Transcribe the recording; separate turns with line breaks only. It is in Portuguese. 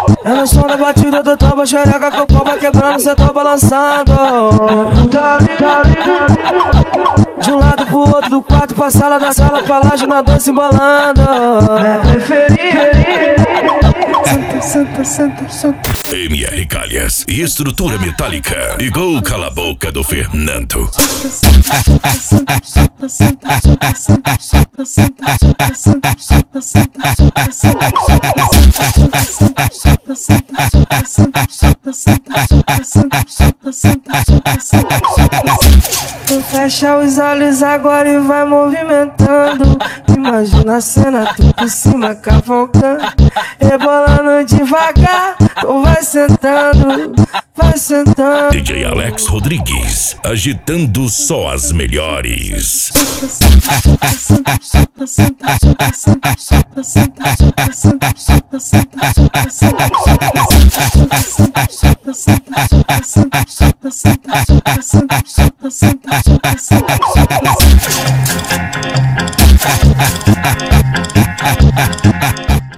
É no som da batida do tambo, xereca com o pau vai quebrando, cê tá balançando. De um lado pro outro, do quarto pra sala, da sala pra laje, na dança embolando. É preferir. Senta, senta, senta.
MR Calhas e estrutura metálica. Igual cala a boca do Fernando.
Tu fecha os olhos agora e vai movimentando. Imagina a cena, tu por cima cavalcando, rebolando devagar, tu vai sentando, vai sentando.
DJ Alex Rodrigues, agitando só as melhores.